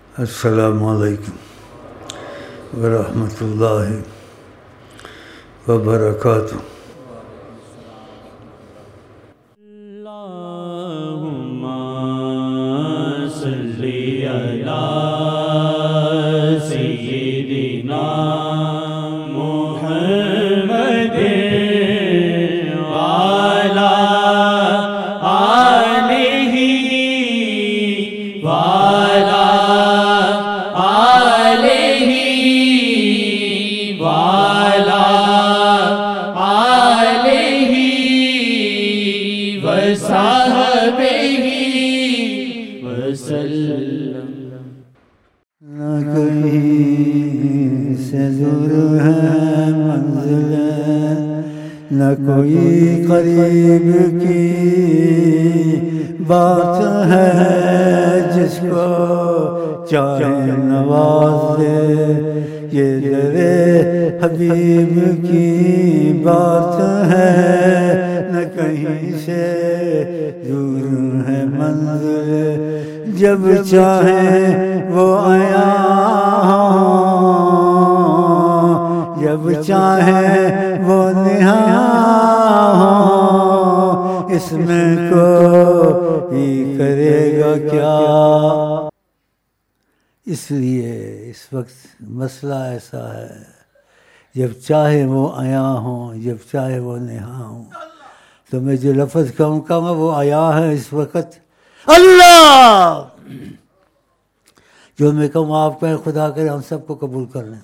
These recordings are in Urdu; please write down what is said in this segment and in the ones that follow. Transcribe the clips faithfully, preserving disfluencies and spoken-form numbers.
السلام علیکم ورحمۃ اللہ وبرکاتہ. اللہم صلی علی سیدنا محمد وعلی آلہ وعلی آلہ وعلی آلہ وصحبہ وسلم. نہ کہیں سے دور ہے منزل، نہ کوئی قریب کی بات ہے، جس کو چاہے نواز دے. یہ در حبیب کی بات ہے، نہ کہیں سے دور ہے منزل. جب چاہیں وہ آیا ہوں، جب چاہیں وہ نہاں ہوں، اس میں کوئی کرے گا کیا. اس لیے اس وقت مسئلہ ایسا ہے، جب چاہے وہ آیا ہوں، جب چاہے وہ نہاں ہوں. تو میں جو لفظ کہوں گا وہ آیا ہے اس وقت اللہ. جو میں کہوں آپ کہیں خدا کرے ہم سب کو قبول کر لیں.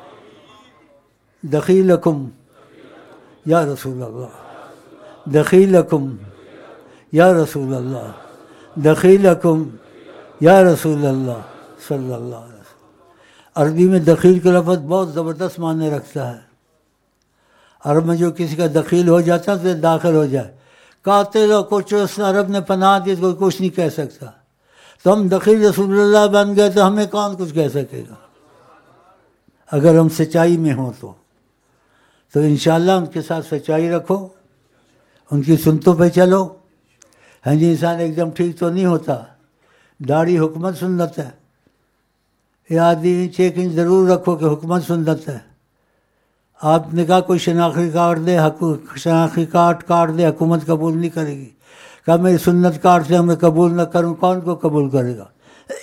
دخیلکم یا رسول اللہ، دخیلکم یا رسول اللہ، دخیلکم یا رسول اللہ صلی اللہ علیہ وسلم. عربی میں دخیل کا لفظ بہت زبردست معنی رکھتا ہے. عرب میں جو کسی کا دخیل ہو جاتا ہے تو داخل ہو جائے. قاتل اور کچھ اس عرب نے پناہ دی تو کوئی کچھ نہیں کہہ سکتا. تو ہم دخیل رسول اللہ بن گئے تو ہمیں کون کچھ کہہ سکے گا اگر ہم سچائی میں ہوں تو. تو انشاءاللہ ان کے ساتھ سچائی رکھو، ان کی سنتوں پہ چلو. ہاں جی، انسان ایک دم ٹھیک تو نہیں ہوتا. داڑھی حکمت سنت ہے، یہ آدھی انچ ایک انچ ضرور رکھو کہ حکمت سنت ہے. آپ نے کہا کوئی شناختی کاٹ دے، شناختی کاٹ کاٹ دے حکومت قبول نہیں کرے گی. کہا میری سنت کاٹ سے میں قبول نہ کروں، کون کو قبول کرے گا.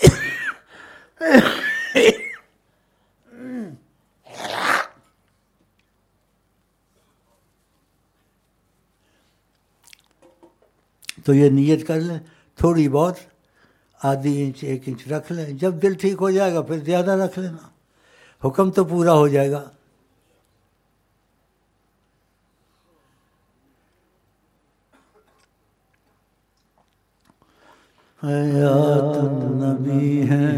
تو یہ نیت کر لیں، تھوڑی بہت آدھی انچ ایک انچ رکھ لیں. جب دل ٹھیک ہو جائے گا پھر زیادہ رکھ لینا، حکم تو پورا ہو جائے گا. حیات النبی ہے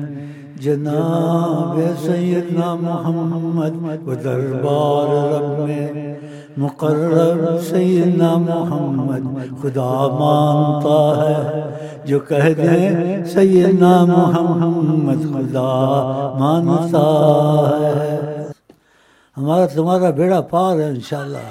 جناب سیدنا محمد، و دربار رب میں مقرر سیدنا محمد. خدا مانتا ہے جو کہہ دے سیدنا محمد، خدا مانتا ہے. ہمارا تمہارا بیڑا پار ہے انشاءاللہ.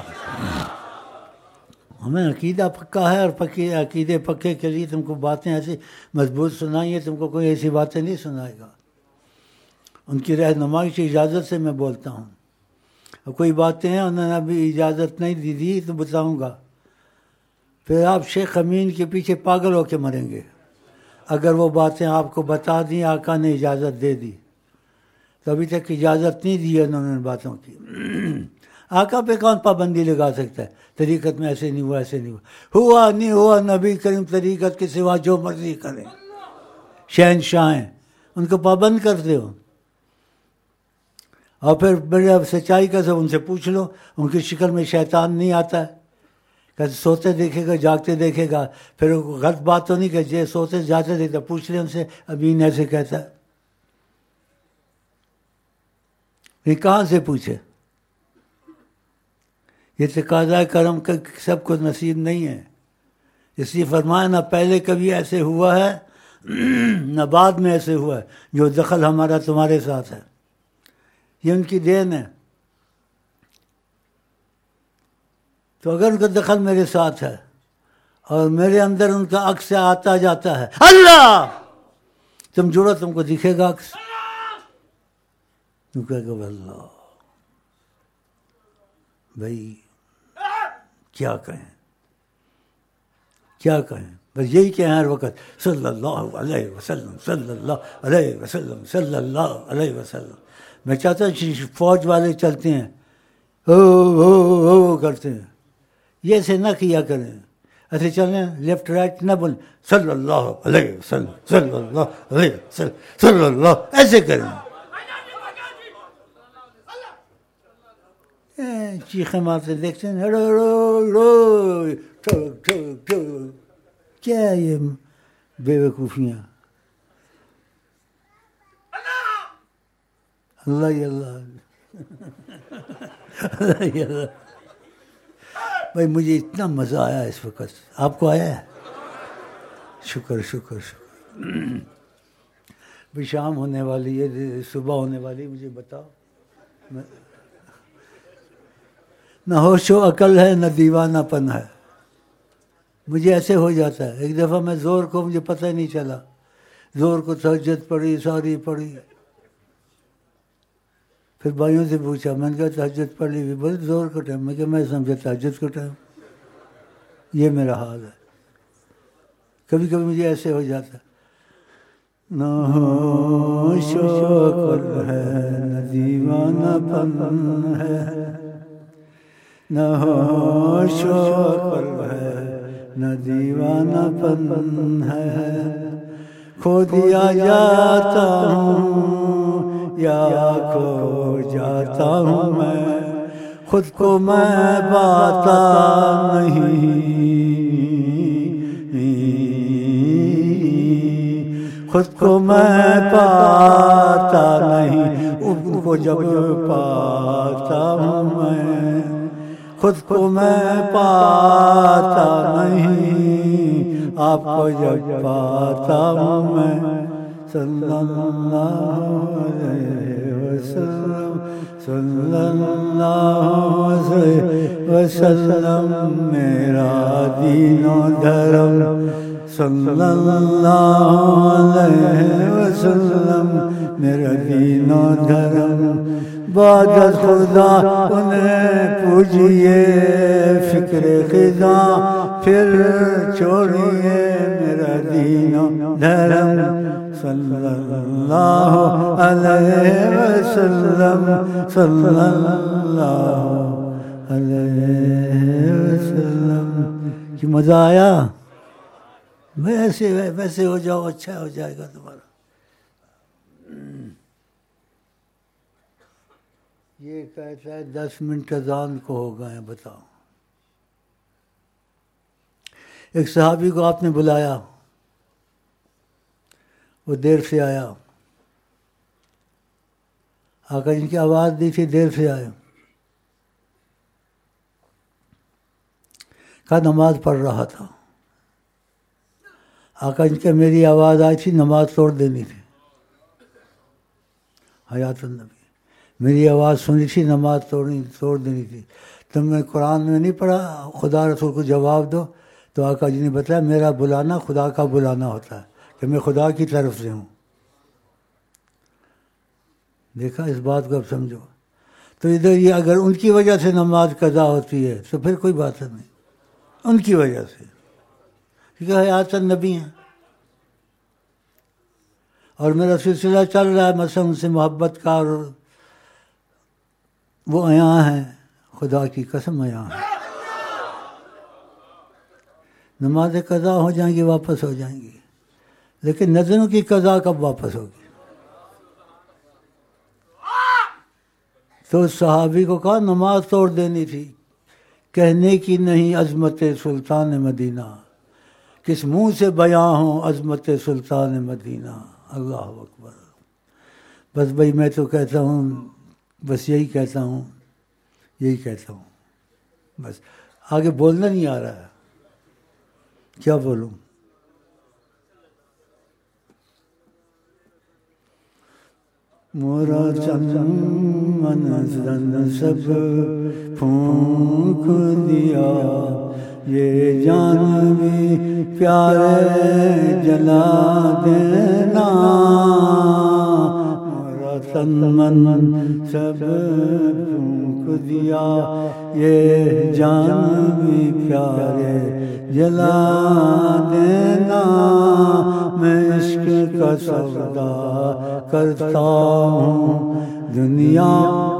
ہمیں عقیدہ پکا ہے، اور پکے عقیدے پکے کے لیے تم کو باتیں ایسی مضبوط سنائیں، تم کو کوئی ایسی باتیں نہیں سنائے گا. ان کی رہنمائی کی اجازت سے میں بولتا ہوں. اور کوئی باتیں ہیں انہوں نے ابھی اجازت نہیں دی دی تو بتاؤں گا، پھر آپ شیخ امین کے پیچھے پاگل ہو کے مریں گے. اگر وہ باتیں آپ کو بتا دیں آقا نے اجازت دے دی، تو ابھی تک اجازت نہیں دی ہے انہوں نے باتوں کی. آقا پہ کون پابندی لگا سکتا ہے؟ طریقت میں ایسے نہیں ہوا، ایسے نہیں ہوا، ہوا نہیں ہوا. نبی کریم طریقت کے سوا جو مرضی کریں، شہنشاہ ہیں، ان کو پابند کرتے ہو. اور پھر بڑے اب سچائی کا سب ان سے پوچھ لو. ان کی شکل میں شیطان نہیں آتا ہے، کہ سوتے دیکھے گا جاگتے دیکھے گا. پھر غلط بات تو نہیں کہ جے سوتے جاتے دیکھتے، پوچھ لیں ان سے امین ایسے کہتا ہے. یہ کہاں سے پوچھے؟ یہ تقاضۂ کرم کا سب کو نصیب نہیں ہے. اس لیے فرمایا نہ پہلے کبھی ایسے ہوا ہے نہ بعد میں ایسے ہوا ہے جو دخل ہمارا تمہارے ساتھ ہے. یہ ان کی دین ہے. تو اگر ان کا دخل میرے ساتھ ہے اور میرے اندر ان کا عکس آتا جاتا ہے اللہ، تو تم جوڑو تم کو دکھے گا تم کہے گا اللہ بھائی کیا کہیں کیا کہیں بس یہی کہیں ہر وقت صلی اللہ علیہ وسلم صلی اللہ علیہ وسلم صلی اللہ علیہ وسلم. میں چاہتا ہوں فوج والے چلتے ہیں او او او کرتے ہیں یہ ایسے نہ کیا کریں ایسے چلیں لیفٹ رائٹ نہ بولیں صلی اللہ علیہ وسلم صلی اللہ علیہ وسلم صلی اللہ ایسے کریں. چیخیں مارتے دیکھتے ہیں کیا یہ بے وقوفیاں. اللہ ہی اللہ اللہ ہی اللہ. بھائی مجھے اتنا مزہ آیا اس وقت. آپ کو آیا ہے؟ شکر شکر شکر. بھائی شام ہونے والی ہے صبح ہونے والی مجھے بتاؤ. نہ ہوش و عقل ہے نہ دیوانہ پن ہے. مجھے ایسے ہو جاتا ہے. ایک دفعہ میں زور کو مجھے پتہ ہی نہیں چلا زور کو تہجد پڑھی ساری پڑھی. پھر بھائیوں سے پوچھا میں نے کہا تہجد پڑھ لی بولے زور کا ٹائم. میں کہ میں سمجھا تہجد کا ٹائم. یہ میرا حال ہے. کبھی کبھی مجھے ایسے ہو جاتا ہے. نہ ہوش و عقل ہے نہ دیوانہ پن ہے نہ ہوش و عقل ہے نہ دیوانہ پن ہے. کھو دیا جاتا ہوں یا کھو جاتا ہوں میں خود کو میں پاتا نہیں خود کو میں پاتا نہیں. ان کو جب پاتا ہوں میں خود کو میں پاتا نہیں. آپ کو جب پاتا ہوں میں صلی اللہ علیہ وسلم صلی اللہ علیہ وسلم میرا دین و دھرم صلی اللہ علیہ وسلم میرا دین و دھرم. بعد خدا انہیں پوجیے فکر خدا پھر چھوڑیے میرا دین و دھرم صلی اللہ علیہ وسلم صلی اللہ علیہ وسلم. کہ مزہ آیا؟ ویسے ویسے ہو جاؤ اچھا ہو جائے گا تمہارا. یہ کہتا ہے دس منٹ اذان کو ہو گئے ہیں بتاؤ. ایک صحابی کو آپ نے بلایا وہ دیر سے آیا. آقا جن کی آواز دی تھی دیر سے آئے. کہا نماز پڑھ رہا تھا. آقا جن کے میری آواز آئی تھی نماز توڑ دینی تھی. حیات النبی میری آواز سنی تھی نماز توڑنی توڑ دینی تھی. تم نے قرآن میں نہیں پڑھا خدا رسول کو جواب دو. تو آقا جی نے بتایا میرا بلانا خدا کا بلانا ہوتا ہے کہ میں خدا کی طرف سے ہوں. دیکھا اس بات کو اب سمجھو. تو ادھر یہ اگر ان کی وجہ سے نماز قضا ہوتی ہے تو پھر کوئی بات نہیں. ان کی وجہ سے کیونکہ حیات النبی ہیں اور میرا سلسلہ چل رہا ہے مثلا ان سے محبت کا اور وہ عیاں ہیں. خدا کی قسم عیاں ہیں. نمازیں قضا ہو جائیں گی واپس ہو جائیں گی لیکن نظروں کی قضا کب واپس ہوگی؟ تو صحابی کو کہا نماز توڑ دینی تھی. کہنے کی نہیں عظمت سلطان مدینہ کس منہ سے بیاں ہوں عظمت سلطان مدینہ. اللہ اکبر. بس بھائی میں تو کہتا ہوں بس یہی کہتا ہوں یہی کہتا ہوں بس آگے بولنا نہیں آ رہا ہے. کیا بولوں؟ مورا چمن زن سب پھونک دیا یہ جان بھی پیارے جلا دینا تن من سب کو دیا، یہ جان بھی پیارے جلا دینا، میں عشق کا سودا کرتا ہوں دنیا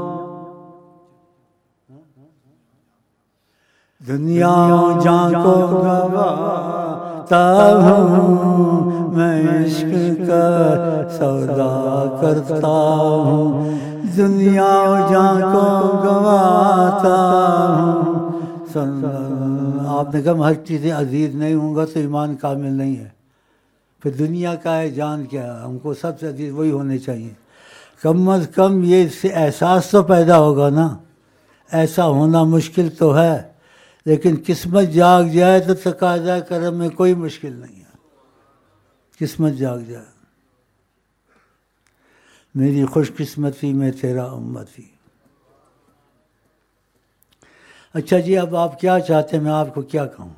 دنیا جان کو گواتا ہوں، میں عشق کا سودا کرتا ہوں، دنیا جان کو گواتا ہوں۔ صلی اللہ۔ آپ نے کہا ہر چیزیں عزیز نہیں ہوں گا تو ایمان کامل نہیں ہے، پھر دنیا کا ہے جان کیا ہے؟ ہم کو سب سے عزیز وہی ہونے چاہیے۔ کم از کم یہ اس سے احساس تو پیدا ہوگا نا، ایسا ہونا مشکل تو ہے، لیکن قسمت جاگ جائے تو تقاضا کرم میں کوئی مشکل نہیں ہے، قسمت جاگ جائے۔ میری خوش قسمتی میں تیرا امتی۔ اچھا جی، اب آپ کیا چاہتے ہیں، میں آپ کو کیا کہوں؟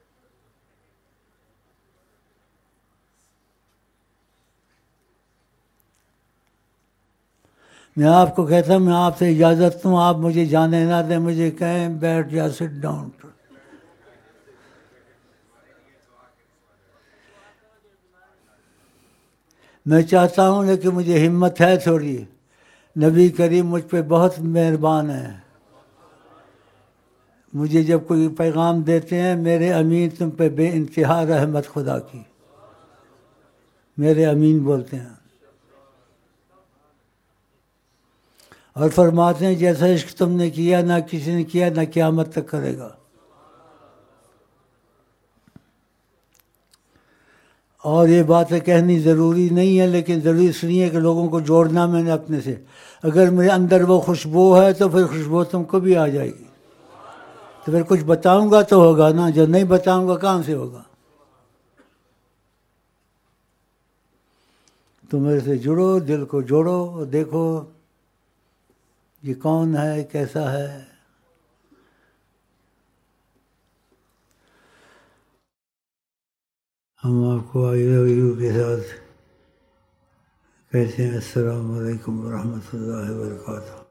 میں آپ کو کہتا ہوں، میں آپ سے اجازت دوں، آپ مجھے جانے نہ دیں، مجھے کہیں بیٹھ جا، سٹ ڈاؤن۔ میں چاہتا ہوں لیکن مجھے ہمت ہے تھوڑی، نبی کریم مجھ پہ بہت مہربان ہے، مجھے جب کوئی پیغام دیتے ہیں، میرے امین تم پہ بے انتہا رحمت خدا کی، میرے امین بولتے ہیں، اور فرماتے ہیں جیسا عشق تم نے کیا نہ کسی نے کیا نہ قیامت تک کرے گا۔ اور یہ باتیں کہنی ضروری نہیں ہے، لیکن ضروری اس لیے کہ لوگوں کو جوڑنا میں نے اپنے سے۔ اگر میرے اندر وہ خوشبو ہے تو پھر خوشبو تم کو بھی آ جائے گی، تو پھر کچھ بتاؤں گا تو ہوگا نا، جب نہیں بتاؤں گا کہاں سے ہوگا؟ تو میرے سے جڑو، دل کو جوڑو، اور دیکھو یہ کون ہے، کیسا ہے۔ ہم آپ کو آئی لو یو کے ساتھ کہتے ہیں السلام علیکم ورحمۃ اللہ وبرکاتہ۔